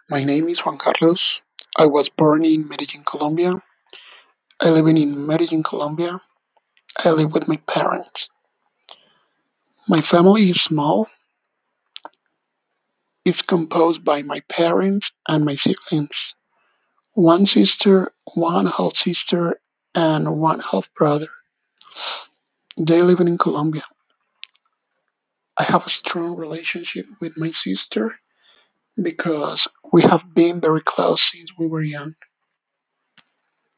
My name is Juan Carlos. I was born in Medellin, Colombia. I live in Medellin, Colombia. I live with my parents. My family is small. It's composed by my parents and my siblings. One sister, one half sister, and one half brother. They live in Colombia. I have a strong relationship with my sister because we have been very close since we were young.